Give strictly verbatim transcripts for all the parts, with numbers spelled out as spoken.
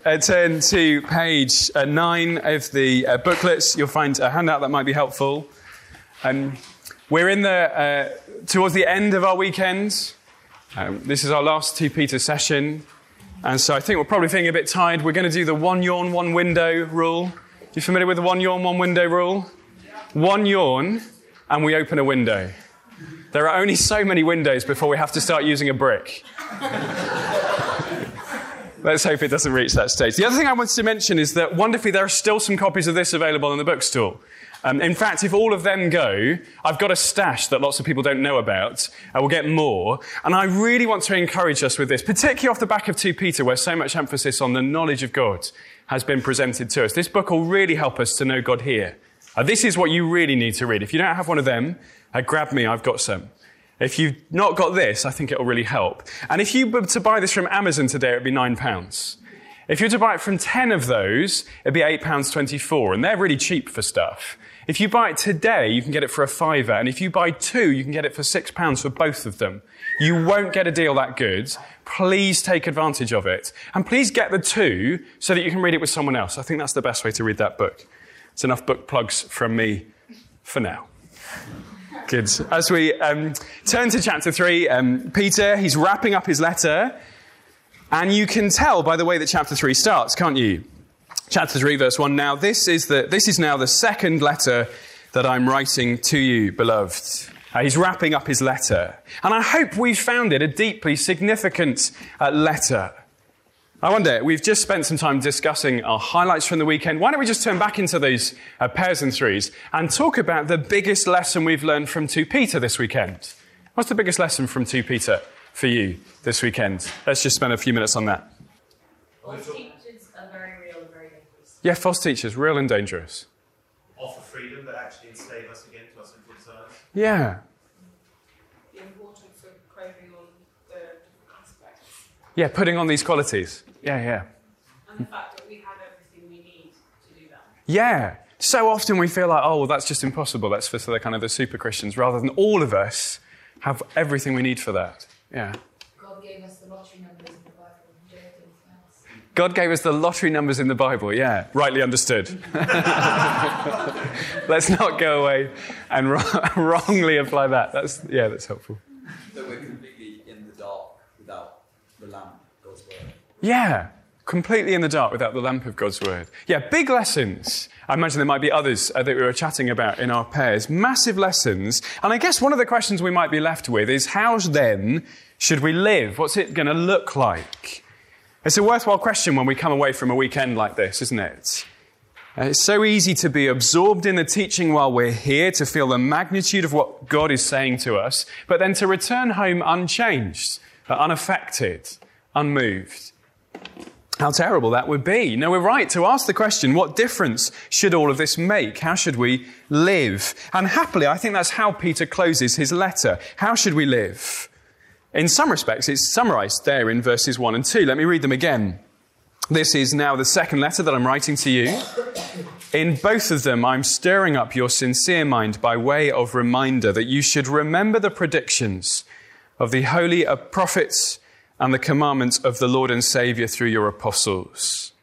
uh, turn to page uh, nine of the uh, booklets. You'll find a handout that might be helpful. Um, we're in the uh, towards the end of our weekend. Um, this is our last two Peter session. And so I think we're probably feeling a bit tired. We're going to do the one yawn, one window rule. You familiar with the one yawn, one window rule? One yawn, and we open a window. There are only so many windows before we have to start using a brick. Let's hope it doesn't reach that stage. The other thing I wanted to mention is that wonderfully there are still some copies of this available in the bookstore. Um, in fact, if all of them go, I've got a stash that lots of people don't know about. I will get more. And I really want to encourage us with this, particularly off the back of Second Peter, where so much emphasis on the knowledge of God has been presented to us. This book will really help us to know God here. Uh, this is what you really need to read. If you don't have one of them, uh, grab me, I've got some. If you've not got this, I think it will really help. And if you were to buy this from Amazon today, it would be nine pounds. If you were to buy it from ten of those, it'd be eight pounds twenty-four, and they're really cheap for stuff. If you buy it today, you can get it for a fiver, and if you buy two, you can get it for six pounds for both of them. You won't get a deal that good. Please take advantage of it. And please get the two so that you can read it with someone else. I think that's the best way to read that book. It's enough book plugs from me for now. Good. As we um, turn to chapter three, um, Peter, he's wrapping up his letter, and you can tell by the way that chapter three starts, can't you? Chapter three, verse one. Now, this is the this is now the second letter that I'm writing to you, beloved. Uh, he's wrapping up his letter. And I hope we've found it a deeply significant uh, letter. I wonder, we've just spent some time discussing our highlights from the weekend. Why don't we just turn back into those uh, pairs and threes and talk about the biggest lesson we've learned from Second Peter this weekend? What's the biggest lesson from Second Peter for you this weekend? Let's just spend a few minutes on that. False teachers are very real and very dangerous. Yeah, false teachers, real and dangerous. Offer freedom, but actually enslave us again to our sinful desires. Yeah. The importance of craving on the different aspects. Yeah, putting on these qualities. Yeah, yeah. And the fact that we have everything we need to do that. Yeah. So often we feel like, oh, well, that's just impossible. That's for the kind of the super Christians, rather than all of us have everything we need for that. Yeah. God gave us the lottery numbers in the Bible. Do anything else. God gave us the lottery numbers in the Bible. Yeah, rightly understood. Let's not go away and wrongly apply that. That's yeah, that's helpful. That we're completely in the dark without the lamp, God's word. Yeah, completely in the dark without the lamp of God's word. Yeah, big lessons. I imagine there might be others uh, that we were chatting about in our pairs. Massive lessons. And I guess one of the questions we might be left with is, how then should we live? What's it going to look like? It's a worthwhile question when we come away from a weekend like this, isn't it? Uh, it's so easy to be absorbed in the teaching while we're here, to feel the magnitude of what God is saying to us, but then to return home unchanged, uh, unaffected, unmoved. How terrible that would be. No, we're right to ask the question, what difference should all of this make? How should we live? And happily, I think that's how Peter closes his letter. How should we live? In some respects, it's summarized there in verses one and two. Let me read them again. This is now the second letter that I'm writing to you. In both of them, I'm stirring up your sincere mind by way of reminder that you should remember the predictions of the holy prophets and the commandments of the Lord and Saviour through your apostles.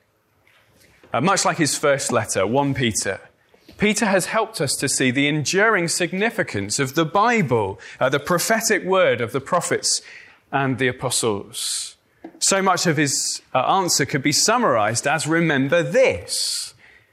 Uh, much like his first letter, First Peter, Peter has helped us to see the enduring significance of the Bible, uh, the prophetic word of the prophets and the apostles. So much of his uh, answer could be summarized as, remember this,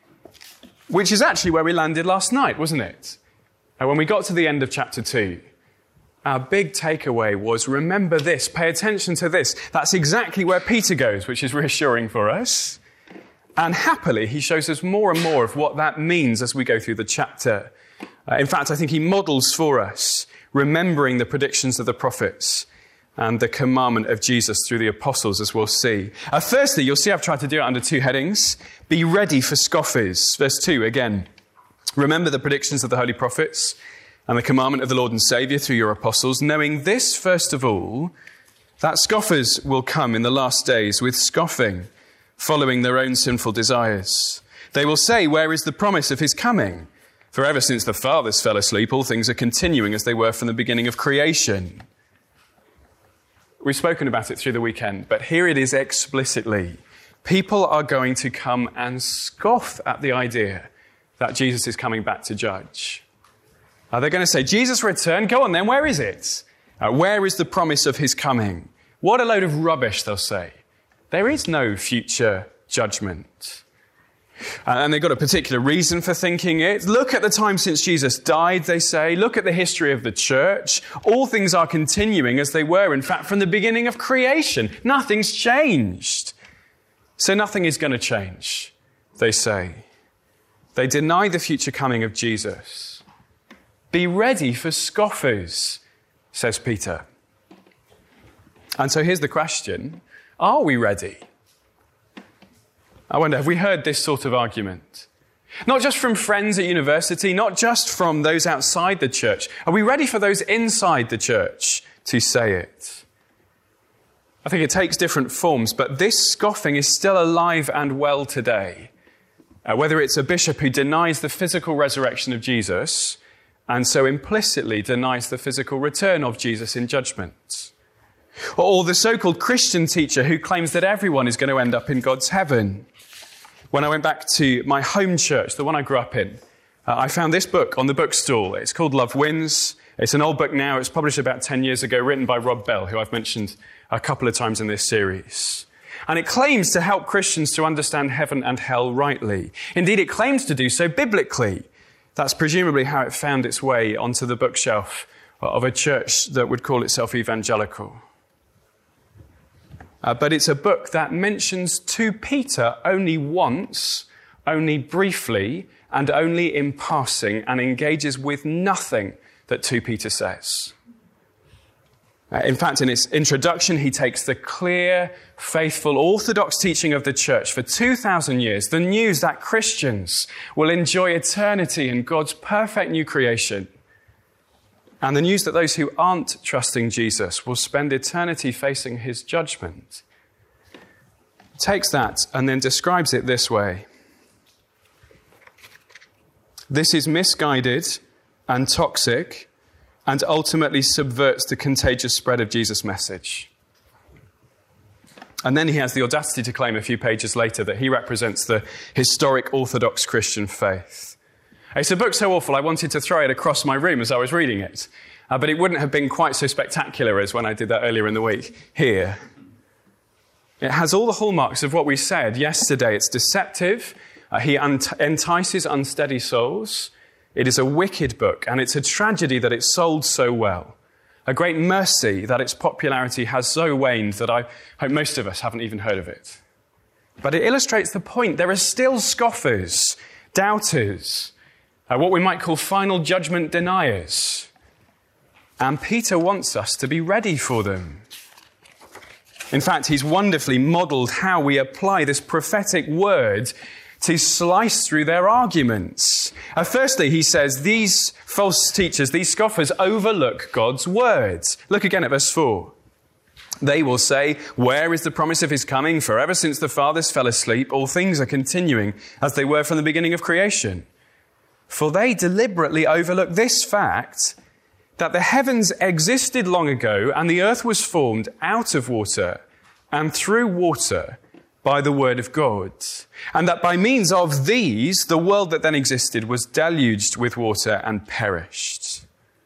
which is actually where we landed last night, wasn't it? Uh, when we got to the end of chapter two. Our big takeaway was, remember this, pay attention to this. That's exactly where Peter goes, which is reassuring for us. And happily, he shows us more and more of what that means as we go through the chapter. Uh, in fact, I think he models for us, remembering the predictions of the prophets and the commandment of Jesus through the apostles, as we'll see. Uh, firstly, you'll see I've tried to do it under two headings. Be ready for scoffers. Verse two, again. Remember the predictions of the holy prophets and the commandment of the Lord and Saviour through your apostles, knowing this, first of all, that scoffers will come in the last days with scoffing, following their own sinful desires. They will say, where is the promise of his coming? For ever since the fathers fell asleep, all things are continuing as they were from the beginning of creation. We've spoken about it through the weekend, but here it is explicitly. People are going to come and scoff at the idea that Jesus is coming back to judge. Uh, they're going to say, Jesus returned? Go on then, where is it? Uh, where is the promise of his coming? What a load of rubbish, they'll say. There is no future judgment. Uh, and they've got a particular reason for thinking it. Look at the time since Jesus died, they say. Look at the history of the church. All things are continuing as they were, in fact, from the beginning of creation. Nothing's changed. So nothing is going to change, they say. They deny the future coming of Jesus. Be ready for scoffers, says Peter. And so here's the question. Are we ready? I wonder, have we heard this sort of argument? Not just from friends at university, not just from those outside the church. Are we ready for those inside the church to say it? I think it takes different forms, but this scoffing is still alive and well today. Uh, whether it's a bishop who denies the physical resurrection of Jesus and so implicitly denies the physical return of Jesus in judgment. Or the so-called Christian teacher who claims that everyone is going to end up in God's heaven. When I went back to my home church, the one I grew up in, uh, I found this book on the bookstall. It's called Love Wins. It's an old book now. It was published about ten years ago, written by Rob Bell, who I've mentioned a couple of times in this series. And it claims to help Christians to understand heaven and hell rightly. Indeed, it claims to do so biblically. That's presumably how it found its way onto the bookshelf of a church that would call itself evangelical. Uh, but it's a book that mentions to Peter only once, only briefly, and only in passing, and engages with nothing that two Peter says. Uh, in fact, in its introduction, he takes the clear, faithful, orthodox teaching of the church for two thousand years, the news that Christians will enjoy eternity in God's perfect new creation, and the news that those who aren't trusting Jesus will spend eternity facing his judgment. Takes that and then describes it this way. This is misguided and toxic and ultimately subverts the contagious spread of Jesus' message. And then he has the audacity to claim a few pages later that he represents the historic Orthodox Christian faith. It's a book so awful I wanted to throw it across my room as I was reading it. Uh, but it wouldn't have been quite so spectacular as when I did that earlier in the week here. It has all the hallmarks of what we said yesterday. It's deceptive. Uh, he unt- entices unsteady souls. It is a wicked book, and it's a tragedy that it sold so well. A great mercy that its popularity has so waned that I hope most of us haven't even heard of it. But it illustrates the point. There are still scoffers, doubters, uh, what we might call final judgment deniers. And Peter wants us to be ready for them. In fact, he's wonderfully modelled how we apply this prophetic word to slice through their arguments. Uh, firstly, he says, these false teachers, these scoffers, overlook God's words. Look again at verse four. They will say, where is the promise of his coming? For ever since the fathers fell asleep, all things are continuing as they were from the beginning of creation. For they deliberately overlook this fact, that the heavens existed long ago and the earth was formed out of water and through water by the word of God. And that by means of these, the world that then existed was deluged with water and perished.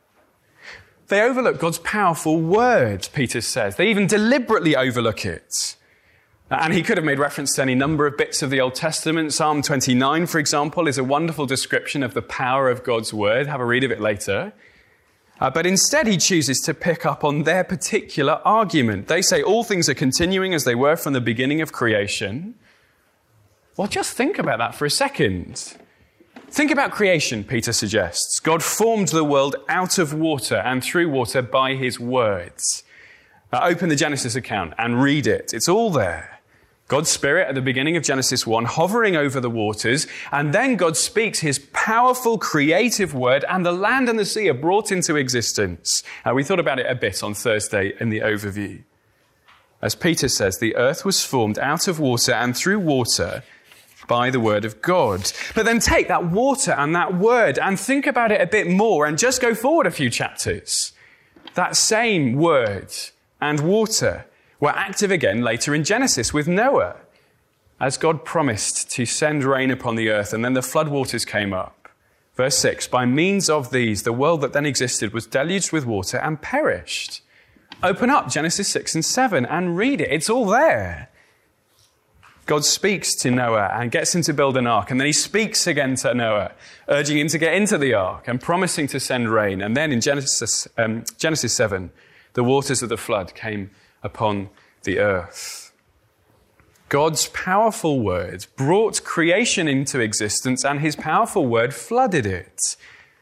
They overlook God's powerful word, Peter says. They even deliberately overlook it. And he could have made reference to any number of bits of the Old Testament. Psalm twenty-nine, for example, is a wonderful description of the power of God's word. Have a read of it later. Uh, but instead he chooses to pick up on their particular argument. They say all things are continuing as they were from the beginning of creation. Well, just think about that for a second. Think about creation, Peter suggests. God formed the world out of water and through water by his words. Uh, open the Genesis account and read it. It's all there. God's Spirit at the beginning of Genesis one, hovering over the waters, and then God speaks his powerful creative word, and the land and the sea are brought into existence. Uh, we thought about it a bit on Thursday in the overview. As Peter says, the earth was formed out of water and through water by the word of God. But then take that water and that word and think about it a bit more and just go forward a few chapters. That same word and water were active again later in Genesis with Noah. as God promised to send rain upon the earth, and then the floodwaters came up. Verse six, by means of these, the world that then existed was deluged with water and perished. Open up Genesis six and seven and read it. It's all there. God speaks to Noah and gets him to build an ark. And then he speaks again to Noah, urging him to get into the ark and promising to send rain. And then in Genesis, um, Genesis seven, the waters of the flood came upon the earth. God's powerful word brought creation into existence, and his powerful word flooded it.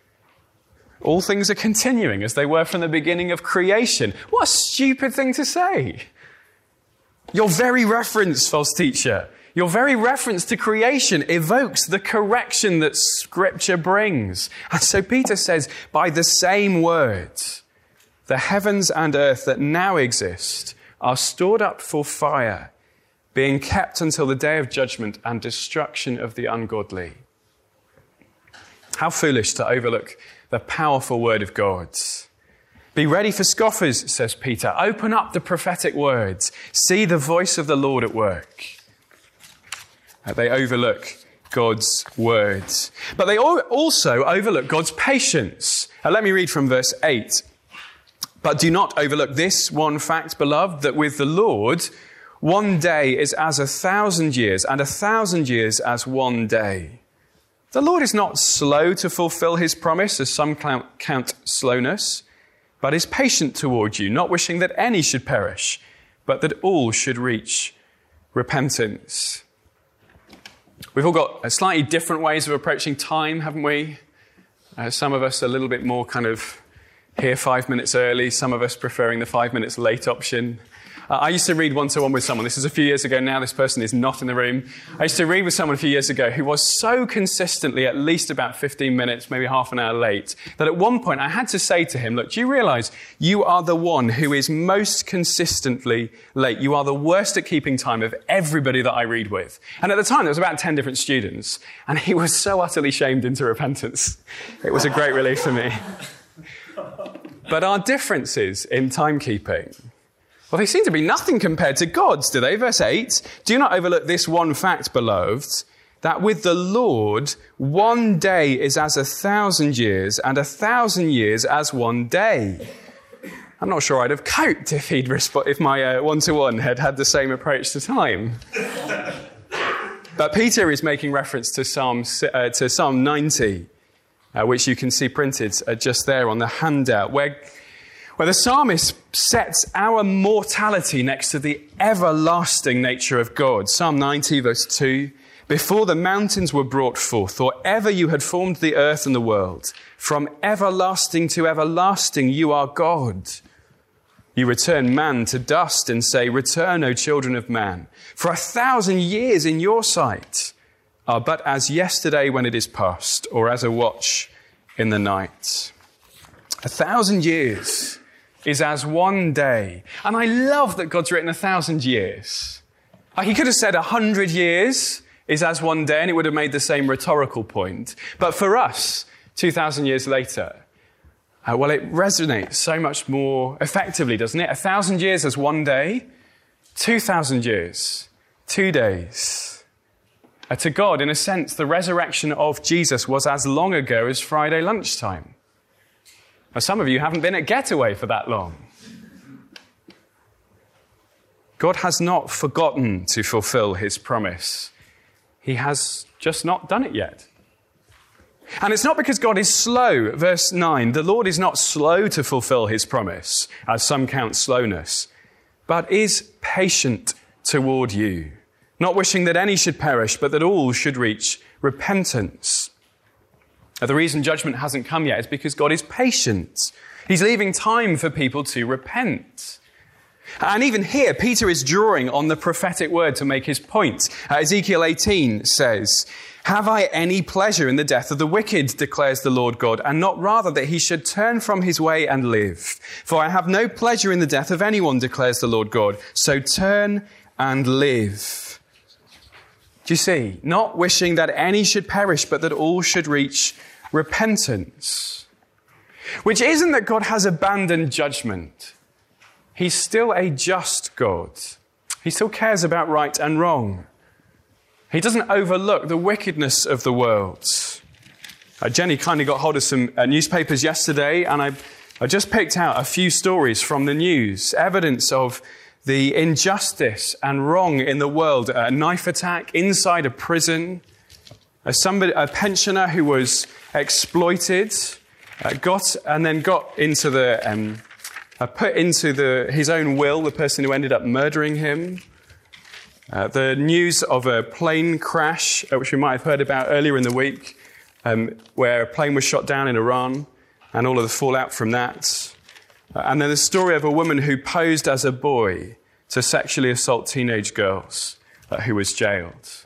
All things are continuing as they were from the beginning of creation. What a stupid thing to say. Your very reference, false teacher, your very reference to creation evokes the correction that Scripture brings. And so Peter says, by the same words, the heavens and earth that now exist are stored up for fire, being kept until the day of judgment and destruction of the ungodly. How foolish to overlook the powerful word of God. Be ready for scoffers, says Peter. Open up the prophetic words. See the voice of the Lord at work. Uh, they overlook God's words. But they also overlook God's patience. Uh, let me read from verse eight. But do not overlook this one fact, beloved, that with the Lord, one day is as a thousand years, and a thousand years as one day. The Lord is not slow to fulfill his promise, as some count slowness, but is patient toward you, not wishing that any should perish, but that all should reach repentance. We've all got slightly different ways of approaching time, haven't we? Uh, some of us a little bit more kind of here five minutes early, some of us preferring the five minutes late option. Uh, I used to read one-to-one with someone. This is a few years ago now. This person is not in the room. I used to read with someone a few years ago who was so consistently at least about fifteen minutes, maybe half an hour late, that at one point I had to say to him, look, do you realize you are the one who is most consistently late? You are the worst at keeping time of everybody that I read with. And at the time, there was about ten different students, and he was so utterly shamed into repentance. It was a great relief for me. But our differences in timekeeping, well, they seem to be nothing compared to God's, do they? Verse eight, do not overlook this one fact, beloved, that with the Lord, one day is as a thousand years, and a thousand years as one day. I'm not sure I'd have coped if he'd resp- if my uh, one-to-one had had the same approach to time. But Peter is making reference to Psalm, uh, to Psalm ninety, uh, which you can see printed uh, just there on the handout, where where the psalmist sets our mortality next to the everlasting nature of God. Psalm ninety, verse two, before the mountains were brought forth, or ever you had formed the earth and the world, from everlasting to everlasting you are God. You return man to dust and say, return, O children of man. For a thousand years in your sight are but as yesterday when it is past, or as a watch in the night. A thousand years is as one day. And I love that God's written a thousand years. Like he could have said a hundred years is as one day, and it would have made the same rhetorical point. But for us, two thousand years later, uh, well, it resonates so much more effectively, doesn't it? A thousand years as one day, two thousand years, two days. Uh, to God, in a sense, the resurrection of Jesus was as long ago as Friday lunchtime. Now, some of you haven't been at Getaway for that long. God has not forgotten to fulfill his promise. He has just not done it yet. And it's not because God is slow. Verse nine, the Lord is not slow to fulfill his promise, as some count slowness, but is patient toward you, not wishing that any should perish, but that all should reach repentance. Now, the reason judgment hasn't come yet is because God is patient. He's leaving time for people to repent. And even here, Peter is drawing on the prophetic word to make his point. Uh, Ezekiel eighteen says, have I any pleasure in the death of the wicked, declares the Lord God, and not rather that he should turn from his way and live? For I have no pleasure in the death of anyone, declares the Lord God. So turn and live. Do you see? Not wishing that any should perish, but that all should reach repentance. Which isn't that God has abandoned judgment. He's still a just God. He still cares about right and wrong. He doesn't overlook the wickedness of the world. Uh, Jenny kindly got hold of some uh, newspapers yesterday, and I, I just picked out a few stories from the news, evidence of the injustice and wrong in the world. A knife attack inside a prison, a, somebody, a pensioner who was exploited, uh, got and then got into the um, uh, put into the his own will the person who ended up murdering him. Uh, the news of a plane crash, uh, which we might have heard about earlier in the week. Um, where a plane was shot down in Iran and all of the fallout from that. Uh, and then the story of a woman who posed as a boy to sexually assault teenage girls uh, who was jailed.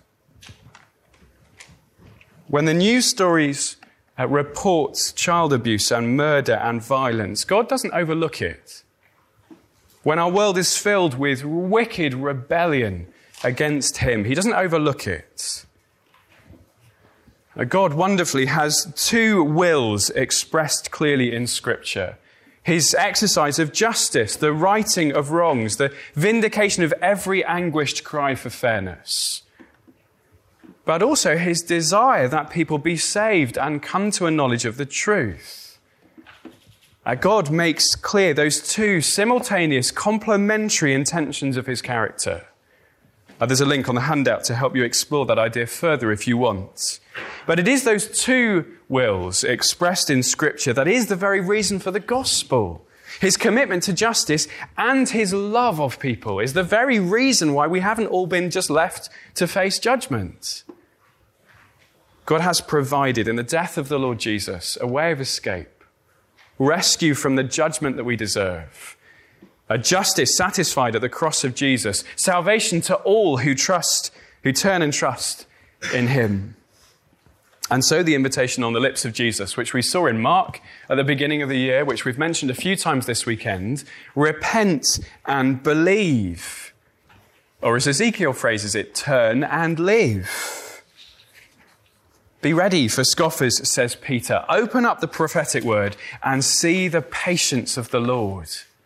When the news stories uh, report child abuse and murder and violence, God doesn't overlook it. When our world is filled with wicked rebellion against him, he doesn't overlook it. God wonderfully has two wills expressed clearly in Scripture. His exercise of justice, the righting of wrongs, the vindication of every anguished cry for fairness. But also his desire that people be saved and come to a knowledge of the truth. God makes clear those two simultaneous, complementary intentions of his character. Uh, there's a link on the handout to help you explore that idea further if you want. But it is those two wills expressed in Scripture that is the very reason for the gospel. His commitment to justice and his love of people is the very reason why we haven't all been just left to face judgment. God has provided in the death of the Lord Jesus a way of escape, rescue from the judgment that we deserve. A justice satisfied at the cross of Jesus. Salvation to all who trust, who turn and trust in him. And so the invitation on the lips of Jesus, which we saw in Mark at the beginning of the year, which we've mentioned a few times this weekend, repent and believe. Or as Ezekiel phrases it, turn and live. Be ready for scoffers, says Peter. Open up the prophetic word and see the patience of the Lord.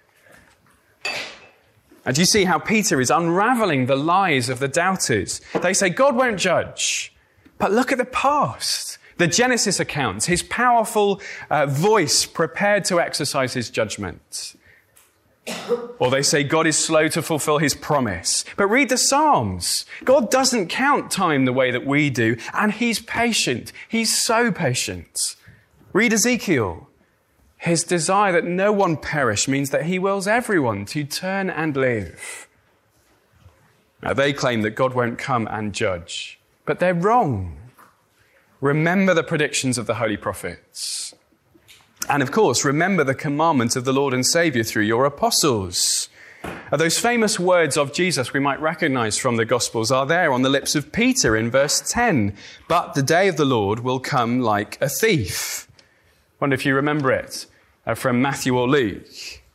And you see how Peter is unraveling the lies of the doubters. They say God won't judge. But look at the past. The Genesis accounts, his powerful uh, voice prepared to exercise his judgment. Or they say God is slow to fulfill his promise. But read the Psalms. God doesn't count time the way that we do. And he's patient. He's so patient. Read Ezekiel. His desire that no one perish means that he wills everyone to turn and live. Now, they claim that God won't come and judge, but they're wrong. Remember the predictions of the holy prophets. And of course, remember the commandment of the Lord and Saviour through your apostles. Now, those famous words of Jesus we might recognize from the Gospels are there on the lips of Peter in verse ten. But the day of the Lord will come like a thief. I wonder if you remember it. Uh, from Matthew or Luke.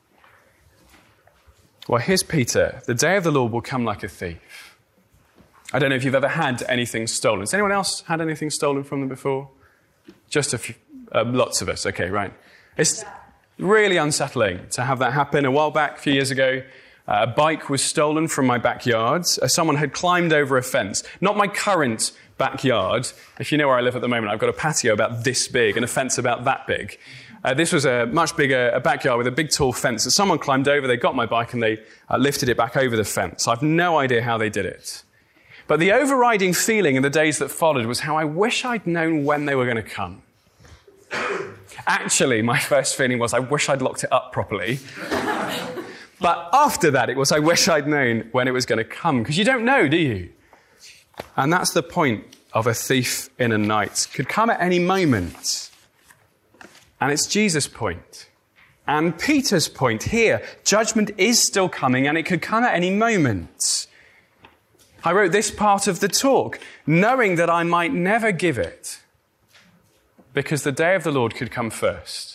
Well, here's Peter. The day of the Lord will come like a thief. I don't know if you've ever had anything stolen. Has anyone else had anything stolen from them before? Just a few, uh, lots of us. Okay, right. It's really unsettling to have that happen. A while back, a few years ago, uh, a bike was stolen from my backyard. Uh, someone had climbed over a fence. Not my current backyard. If you know where I live at the moment, I've got a patio about this big and a fence about that big. Uh, this was a much bigger a backyard with a big tall fence that someone climbed over. They got my bike and they uh, lifted it back over the fence. I've no idea how they did it. But the overriding feeling in the days that followed was how I wish I'd known when they were going to come. Actually, my first feeling was I wish I'd locked it up properly. But after that, it was I wish I'd known when it was going to come. Because you don't know, do you? And that's the point of a thief in a night. Could come at any moment. And it's Jesus' point. And Peter's point here. Judgment is still coming and it could come at any moment. I wrote this part of the talk, knowing that I might never give it, because the day of the Lord could come first.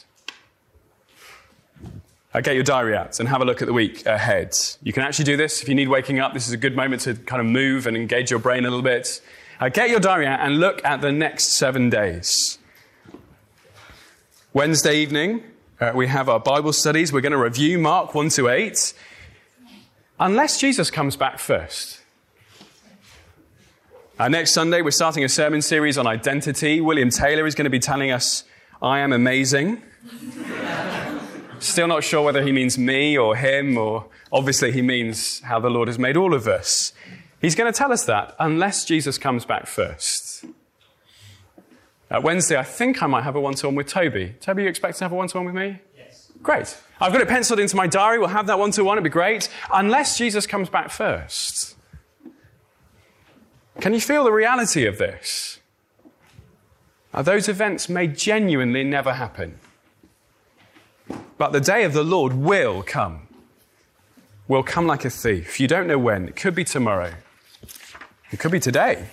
Uh, get your diary out and have a look at the week ahead. You can actually do this if you need waking up. This is a good moment to kind of move and engage your brain a little bit. Uh, get your diary out and look at the next seven days. Wednesday evening, uh, we have our Bible studies. We're going to review Mark one to eight. Unless Jesus comes back first. Uh, next Sunday, we're starting a sermon series on identity. William Taylor is going to be telling us, I am amazing. Still not sure whether he means me or him, or obviously he means how the Lord has made all of us. He's going to tell us that unless Jesus comes back first. Uh, Wednesday, I think I might have a one-to-one with Toby. Toby, you expect to have a one-to-one with me? Yes. Great. I've got it penciled into my diary. We'll have that one-to-one. It'd be great. Unless Jesus comes back first. Can you feel the reality of this? Uh, those events may genuinely never happen. But the day of the Lord will come. Will come like a thief. You don't know when. It could be tomorrow. It could be today.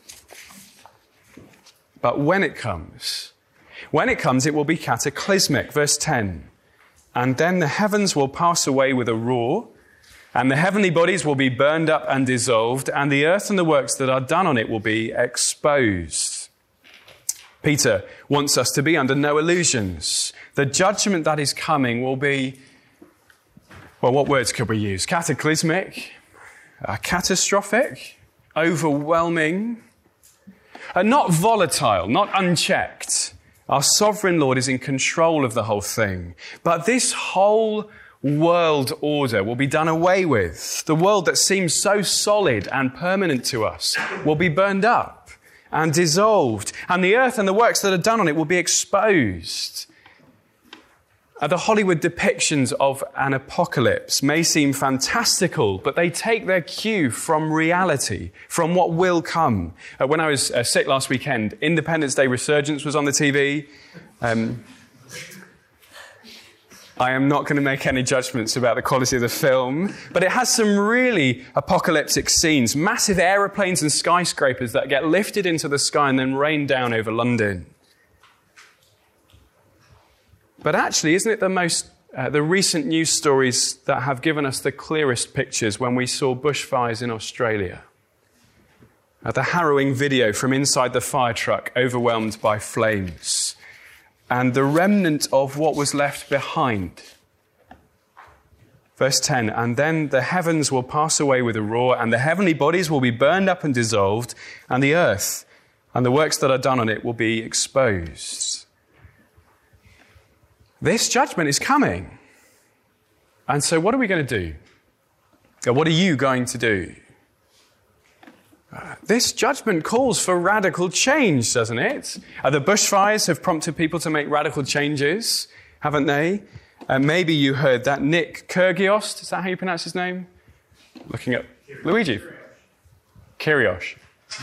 But when it comes, when it comes, it will be cataclysmic. Verse ten. And then the heavens will pass away with a roar, and the heavenly bodies will be burned up and dissolved, and the earth and the works that are done on it will be exposed. Peter wants us to be under no illusions. The judgment that is coming will be, well, what words could we use? Cataclysmic, uh, catastrophic, overwhelming, uh, not volatile, not unchecked. Our sovereign Lord is in control of the whole thing. But this whole world order will be done away with. The world that seems so solid and permanent to us will be burned up and dissolved, and the earth and the works that are done on it will be exposed. Uh, the Hollywood depictions of an apocalypse may seem fantastical, but they take their cue from reality, from what will come. Uh, when I was uh, sick last weekend, Independence Day Resurgence was on the T V. Um, I am not going to make any judgments about the quality of the film, but it has some really apocalyptic scenes, massive aeroplanes and skyscrapers that get lifted into the sky and then rain down over London. But actually, isn't it the most, uh, the recent news stories that have given us the clearest pictures when we saw bushfires in Australia? Uh, the harrowing video from inside the fire truck overwhelmed by flames. And the remnant of what was left behind. Verse ten, and then the heavens will pass away with a roar, and the heavenly bodies will be burned up and dissolved, and the earth and the works that are done on it will be exposed. This judgment is coming. And so what are we going to do? Or what are you going to do? Uh, this judgment calls for radical change, doesn't it? Uh, the bushfires have prompted people to make radical changes, haven't they? Uh, maybe you heard that Nick Kyrgios, is that how you pronounce his name? Looking at Kyrgios. Luigi. Kyrgios.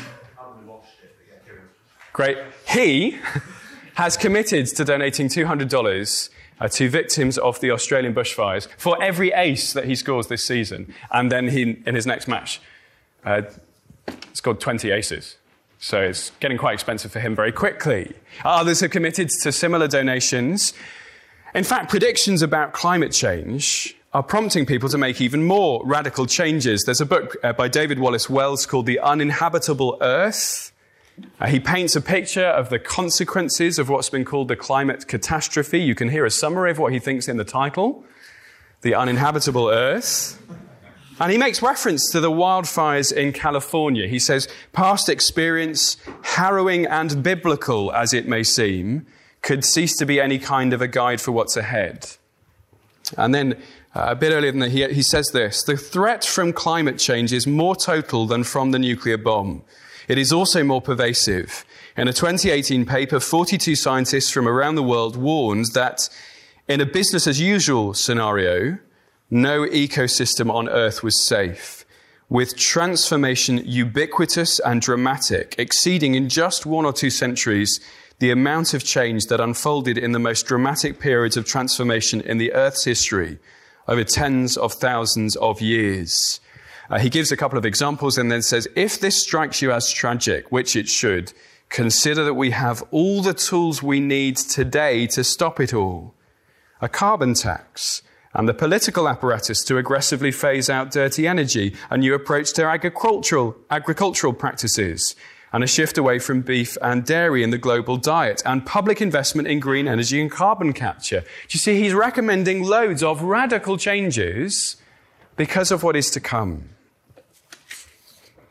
Great. He has committed to donating two hundred dollars uh, to victims of the Australian bushfires for every ace that he scores this season. And then he, in his next match, uh, scored twenty aces. So it's getting quite expensive for him very quickly. Others have committed to similar donations. In fact, predictions about climate change are prompting people to make even more radical changes. There's a book uh, by David Wallace Wells called The Uninhabitable Earth. Uh, he paints a picture of the consequences of what's been called the climate catastrophe. You can hear a summary of what he thinks in the title, The Uninhabitable Earth. And he makes reference to the wildfires in California. He says, past experience, harrowing and biblical as it may seem, could cease to be any kind of a guide for what's ahead. And then uh, a bit earlier than that, he, he says this, the threat from climate change is more total than from the nuclear bomb. It is also more pervasive. In a twenty eighteen paper, forty-two scientists from around the world warned that in a business as usual scenario, no ecosystem on Earth was safe, with transformation ubiquitous and dramatic, exceeding in just one or two centuries the amount of change that unfolded in the most dramatic periods of transformation in the Earth's history over tens of thousands of years. Uh, he gives a couple of examples and then says, if this strikes you as tragic, which it should, consider that we have all the tools we need today to stop it all. A carbon tax, and the political apparatus to aggressively phase out dirty energy, a new approach to agricultural, agricultural practices, and a shift away from beef and dairy in the global diet, and public investment in green energy and carbon capture. Do you see, he's recommending loads of radical changes because of what is to come.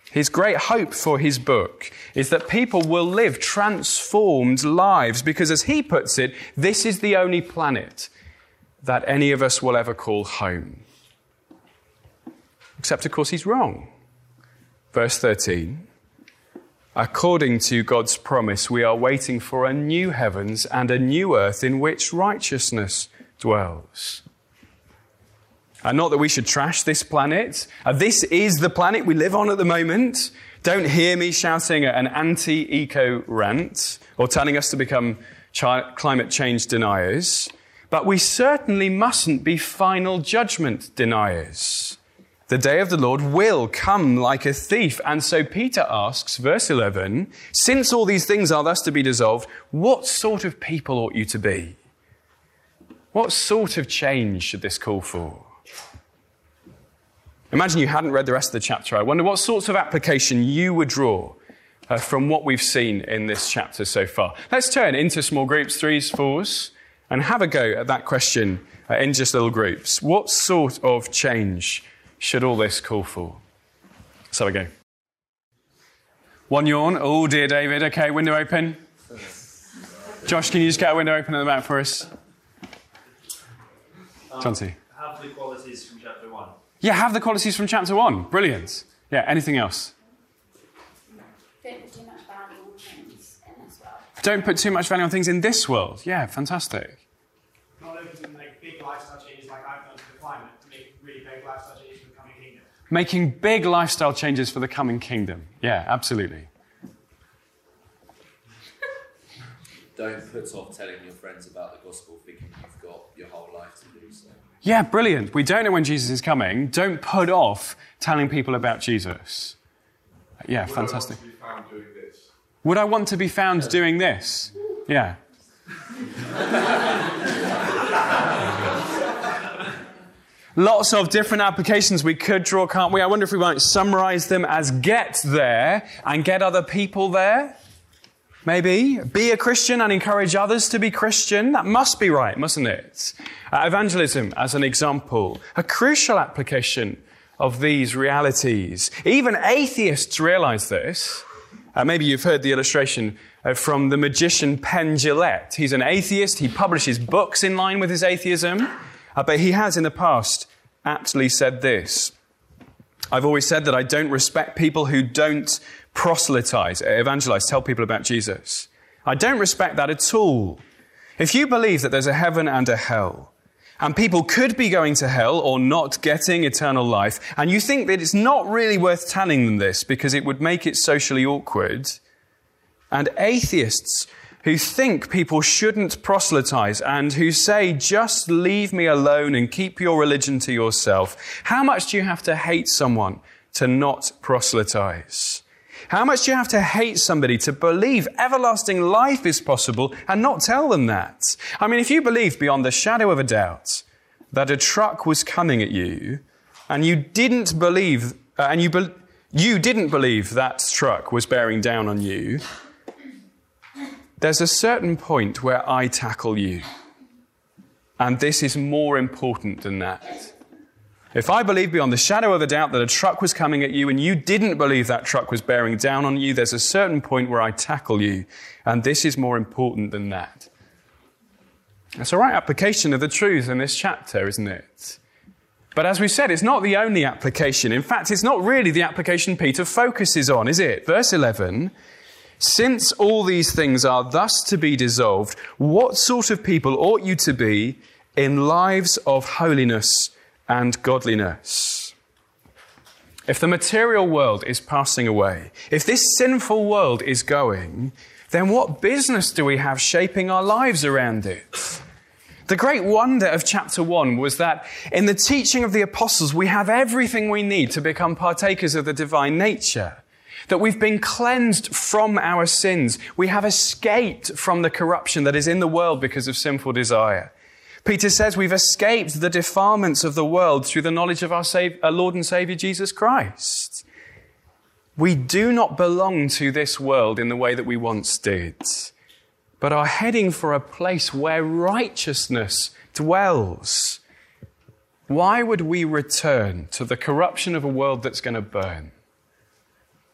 His great hope for his book is that people will live transformed lives because, as he puts it, this is the only planet that any of us will ever call home. Except, of course, he's wrong. Verse thirteen, according to God's promise, we are waiting for a new heavens and a new earth in which righteousness dwells. And not that we should trash this planet. Uh, this is the planet we live on at the moment. Don't hear me shouting an anti-eco rant or telling us to become chi- climate change deniers. But we certainly mustn't be final judgment deniers. The day of the Lord will come like a thief. And so Peter asks, verse eleven, since all these things are thus to be dissolved, what sort of people ought you to be? What sort of change should this call for? Imagine you hadn't read the rest of the chapter. I wonder what sorts of application you would draw uh, from what we've seen in this chapter so far. Let's turn into small groups, threes, fours, and have a go at that question uh, in just little groups. What sort of change should all this call for? Let's have a go. One yawn. Oh, dear David. Okay, window open. Josh, can you just get a window open at the back for us? Um, Chauncey. Have the qualities from chapter one. Yeah, have the qualities from chapter one. Brilliant. Yeah, anything else? Don't put too much value on things in this world. Don't put too much value on things in this world. Yeah, fantastic. Not open to make big lifestyle changes like I've done to the climate, to make really big lifestyle changes for the coming kingdom. Making big lifestyle changes for the coming kingdom. Yeah, absolutely. Don't put off telling your friends about the gospel thinking you've got your whole life to do so. Yeah, brilliant. We don't know when Jesus is coming. Don't put off telling people about Jesus. Yeah, Would fantastic. I want to be found doing this? Would I want to be found doing this? Yeah. Lots of different applications we could draw, can't we? I wonder if we might summarize them as get there and get other people there. Maybe. Be a Christian and encourage others to be Christian. That must be right, mustn't it? Uh, evangelism, as an example. A crucial application of these realities. Even atheists realize this. Uh, maybe you've heard the illustration uh, from the magician Penn Jillette. He's an atheist. He publishes books in line with his atheism. Uh, but he has in the past aptly said this. I've always said that I don't respect people who don't proselytize, evangelize, tell people about Jesus. I don't respect that at all. If you believe that there's a heaven and a hell, and people could be going to hell or not getting eternal life, and you think that it's not really worth telling them this because it would make it socially awkward, and atheists who think people shouldn't proselytize and who say, just leave me alone and keep your religion to yourself, how much do you have to hate someone to not proselytize? How much do you have to hate somebody to believe everlasting life is possible and not tell them that? I mean, if you believe beyond the shadow of a doubt that a truck was coming at you and you didn't believe, uh, and you, be- you didn't believe that truck was bearing down on you, there's a certain point where I tackle you. And this is more important than that. If I believe beyond the shadow of a doubt that a truck was coming at you and you didn't believe that truck was bearing down on you, there's a certain point where I tackle you. And this is more important than that. That's a right application of the truth in this chapter, isn't it? But as we said, it's not the only application. In fact, it's not really the application Peter focuses on, is it? Verse eleven, since all these things are thus to be dissolved, what sort of people ought you to be in lives of holiness and godliness? If the material world is passing away, if this sinful world is going, then what business do we have shaping our lives around it? The great wonder of chapter one was that in the teaching of the apostles, we have everything we need to become partakers of the divine nature. That we've been cleansed from our sins. We have escaped from the corruption that is in the world because of sinful desire. Peter says we've escaped the defilements of the world through the knowledge of our, Savior, our Lord and Saviour Jesus Christ. We do not belong to this world in the way that we once did, but are heading for a place where righteousness dwells. Why would we return to the corruption of a world that's going to burn?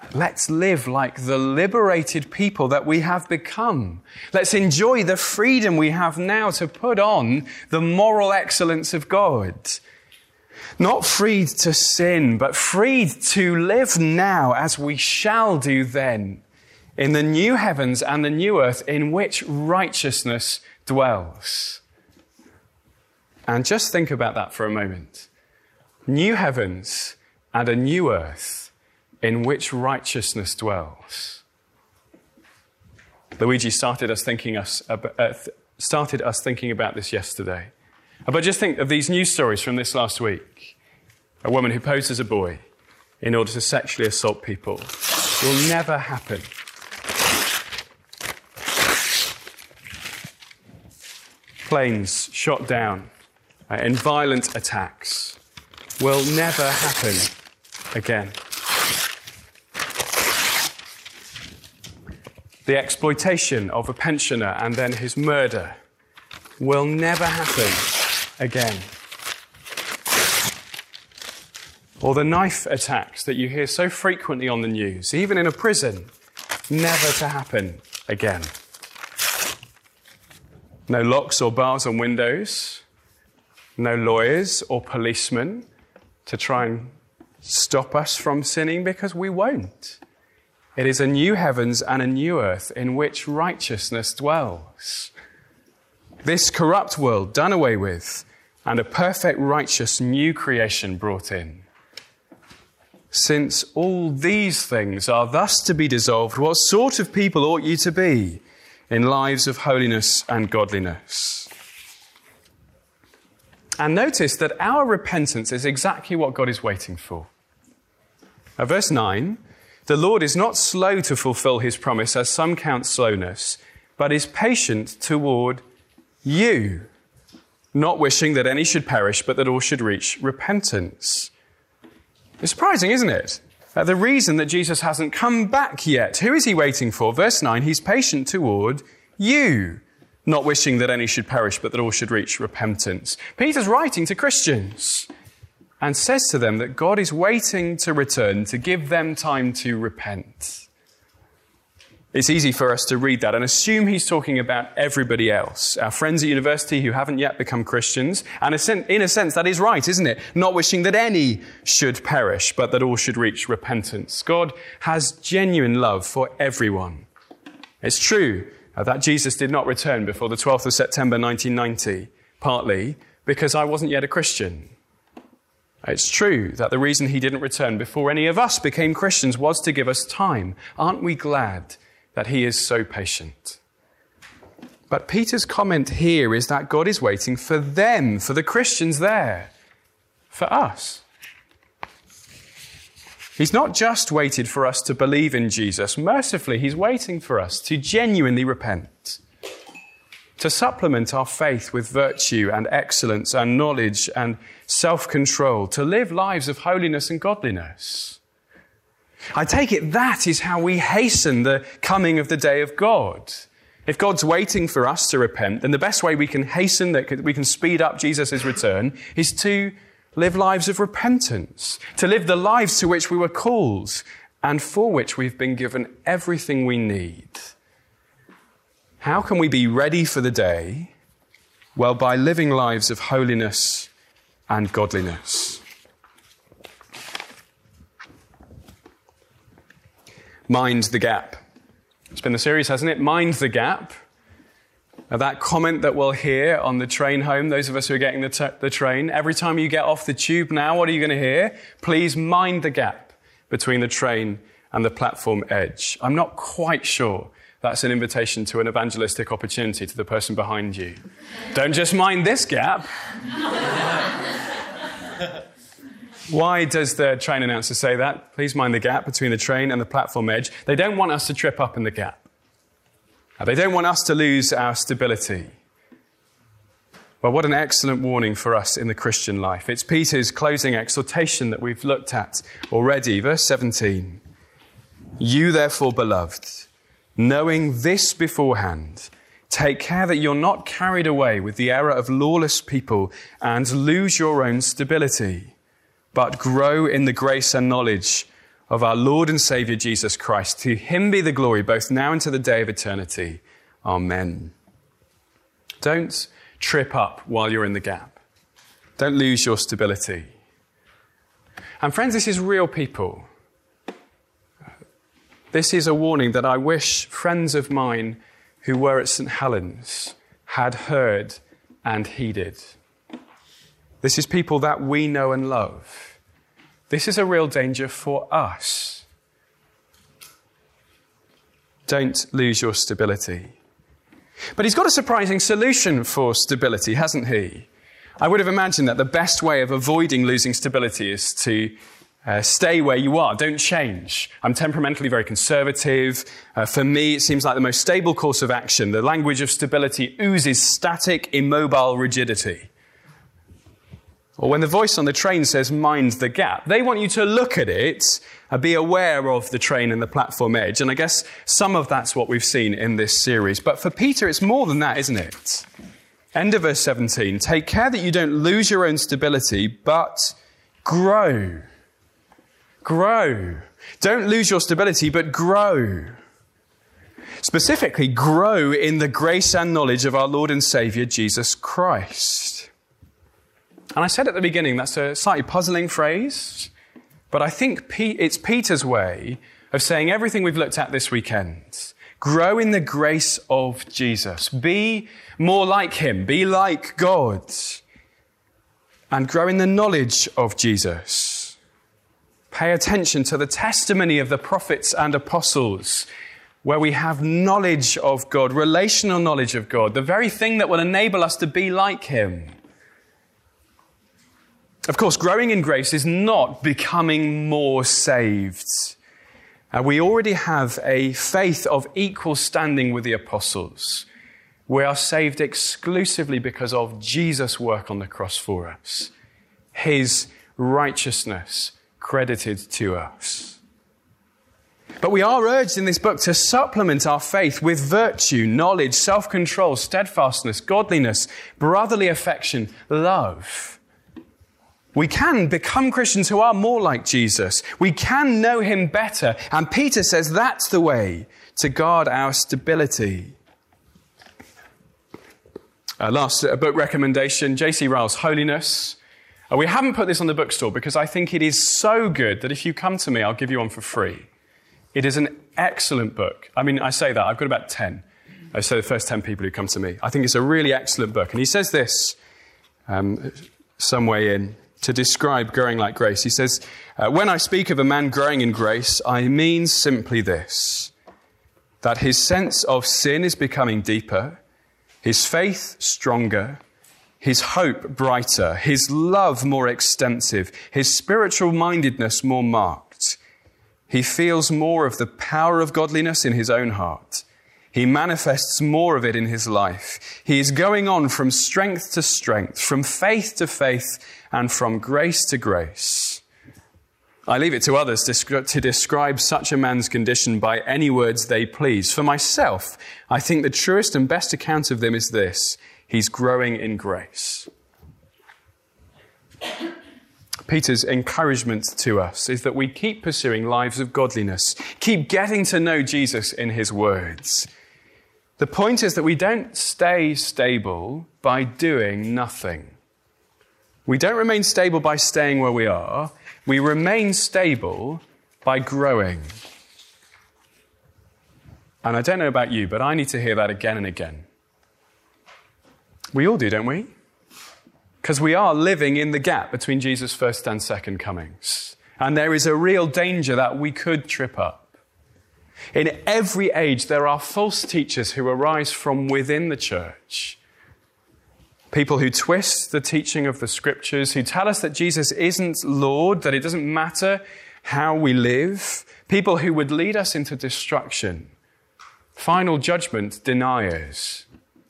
Let's live like the liberated people that we have become. Let's enjoy the freedom we have now to put on the moral excellence of God. Not freed to sin, but freed to live now as we shall do then, in the new heavens and the new earth in which righteousness dwells. And just think about that for a moment. New heavens and a new earth in which righteousness dwells. Luigi started us thinking us uh, started us thinking about this yesterday. But just think of these news stories from this last week. A woman who posed as a boy in order to sexually assault people will never happen. Planes shot down uh, in violent attacks will never happen again. The exploitation of a pensioner and then his murder will never happen again. Or the knife attacks that you hear so frequently on the news, even in a prison, never to happen again. No locks or bars on windows, no lawyers or policemen to try and stop us from sinning, because we won't. It is a new heavens and a new earth in which righteousness dwells. This corrupt world done away with, and a perfect, righteous new creation brought in. Since all these things are thus to be dissolved, what sort of people ought you to be in lives of holiness and godliness? And notice that our repentance is exactly what God is waiting for. At verse nine, the Lord is not slow to fulfill his promise, as some count slowness, but is patient toward you, not wishing that any should perish, but that all should reach repentance. It's surprising, isn't it? Uh, the reason that Jesus hasn't come back yet. Who is he waiting for? Verse nine, he's patient toward you, not wishing that any should perish, but that all should reach repentance. Peter's writing to Christians and says to them that God is waiting to return to give them time to repent. It's easy for us to read that and assume he's talking about everybody else, our friends at university who haven't yet become Christians. And in a sense, that is right, isn't it? Not wishing that any should perish, but that all should reach repentance. God has genuine love for everyone. It's true that Jesus did not return before the twelfth of September nineteen ninety, partly because I wasn't yet a Christian. It's true that the reason he didn't return before any of us became Christians was to give us time. Aren't we glad that he is so patient? But Peter's comment here is that God is waiting for them, for the Christians there, for us. He's not just waited for us to believe in Jesus. Mercifully, he's waiting for us to genuinely repent, to supplement our faith with virtue and excellence and knowledge and self-control, to live lives of holiness and godliness. I take it that is how we hasten the coming of the day of God. If God's waiting for us to repent, then the best way we can hasten, that we can speed up Jesus' return, is to live lives of repentance, to live the lives to which we were called and for which we've been given everything we need. How can we be ready for the day? Well, by living lives of holiness and godliness. Mind the gap. It's been the series, hasn't it? Mind the gap. Now, that comment that we'll hear on the train home, those of us who are getting the, t- the train, every time you get off the tube now, what are you going to hear? Please mind the gap between the train and the platform edge. I'm not quite sure that's an invitation to an evangelistic opportunity to the person behind you. Don't just mind this gap. Why does the train announcer say that? Please mind the gap between the train and the platform edge. They don't want us to trip up in the gap. They don't want us to lose our stability. Well, what an excellent warning for us in the Christian life. It's Peter's closing exhortation that we've looked at already. Verse seventeen. You therefore, beloved, knowing this beforehand, take care that you're not carried away with the error of lawless people and lose your own stability, but grow in the grace and knowledge of our Lord and Saviour Jesus Christ. To him be the glory, both now and to the day of eternity. Amen. Don't trip up while you're in the gap. Don't lose your stability. And friends, this is real people. This is a warning that I wish friends of mine who were at St Helens had heard and heeded. This is people that we know and love. This is a real danger for us. Don't lose your stability. But he's got a surprising solution for stability, hasn't he? I would have imagined that the best way of avoiding losing stability is to uh, stay where you are. Don't change. I'm temperamentally very conservative. Uh, for me, it seems like the most stable course of action. The language of stability oozes static, immobile rigidity. Or when the voice on the train says, mind the gap, they want you to look at it and be aware of the train and the platform edge. And I guess some of that's what we've seen in this series. But for Peter, it's more than that, isn't it? End of verse seventeen. Take care that you don't lose your own stability, but grow. Grow. Don't lose your stability, but grow. Specifically, grow in the grace and knowledge of our Lord and Saviour, Jesus Christ. And I said at the beginning, that's a slightly puzzling phrase, but I think it's Peter's way of saying everything we've looked at this weekend. Grow in the grace of Jesus. Be more like him. Be like God. And grow in the knowledge of Jesus. Pay attention to the testimony of the prophets and apostles, where we have knowledge of God, relational knowledge of God, the very thing that will enable us to be like him. Of course, growing in grace is not becoming more saved. Uh, we already have a faith of equal standing with the apostles. We are saved exclusively because of Jesus' work on the cross for us. His righteousness credited to us. But we are urged in this book to supplement our faith with virtue, knowledge, self-control, steadfastness, godliness, brotherly affection, love. We can become Christians who are more like Jesus. We can know him better. And Peter says that's the way to guard our stability. Uh, last uh, book recommendation, J C Ryle's Holiness. Uh, we haven't put this on the bookstore because I think it is so good that if you come to me, I'll give you one for free. It is an excellent book. I mean, I say that. I've got about ten. I say the first ten people who come to me. I think it's a really excellent book. And he says this um, some way in. To describe growing like grace. He says, uh, when I speak of a man growing in grace, I mean simply this, that his sense of sin is becoming deeper, his faith stronger, his hope brighter, his love more extensive, his spiritual mindedness more marked. He feels more of the power of godliness in his own heart. He manifests more of it in his life. He is going on from strength to strength, from faith to faith, and from grace to grace. I leave it to others to describe such a man's condition by any words they please. For myself, I think the truest and best account of them is this: he's growing in grace. Peter's encouragement to us is that we keep pursuing lives of godliness, keep getting to know Jesus in his words. The point is that we don't stay stable by doing nothing. We don't remain stable by staying where we are. We remain stable by growing. And I don't know about you, but I need to hear that again and again. We all do, don't we? Because we are living in the gap between Jesus' first and second comings. And there is a real danger that we could trip up. In every age, there are false teachers who arise from within the church. People who twist the teaching of the scriptures, who tell us that Jesus isn't Lord, that it doesn't matter how we live. People who would lead us into destruction. Final judgment deniers.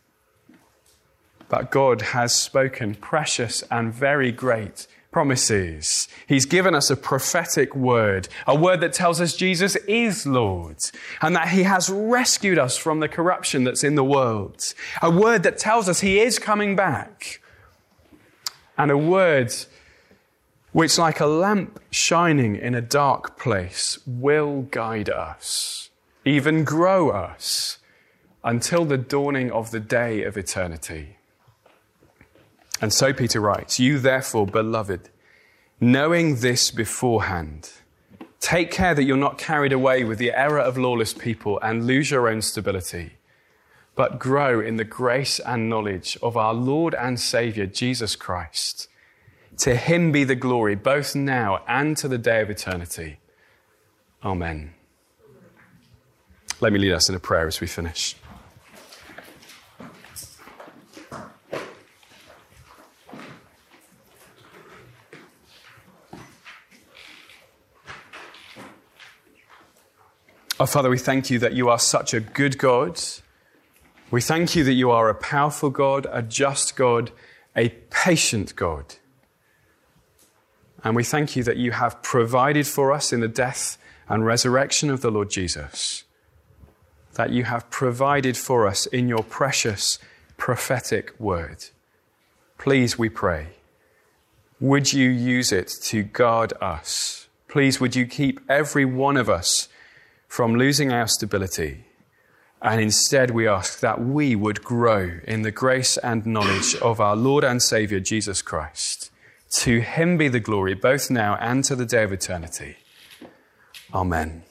But God has spoken precious and very great promises. He's given us a prophetic word, a word that tells us Jesus is Lord and that he has rescued us from the corruption that's in the world. A word that tells us he is coming back. And a word which like a lamp shining in a dark place will guide us, even grow us, until the dawning of the day of eternity. And so Peter writes, you therefore, beloved, knowing this beforehand, take care that you're not carried away with the error of lawless people and lose your own stability, but grow in the grace and knowledge of our Lord and Saviour, Jesus Christ. To him be the glory, both now and to the day of eternity. Amen. Let me lead us in a prayer as we finish. Oh, Father, we thank you that you are such a good God. We thank you that you are a powerful God, a just God, a patient God. And we thank you that you have provided for us in the death and resurrection of the Lord Jesus, that you have provided for us in your precious prophetic word. Please, we pray, would you use it to guard us? Please, would you keep every one of us from losing our stability? And instead we ask that we would grow in the grace and knowledge of our Lord and Saviour, Jesus Christ. To him be the glory, both now and to the day of eternity. Amen.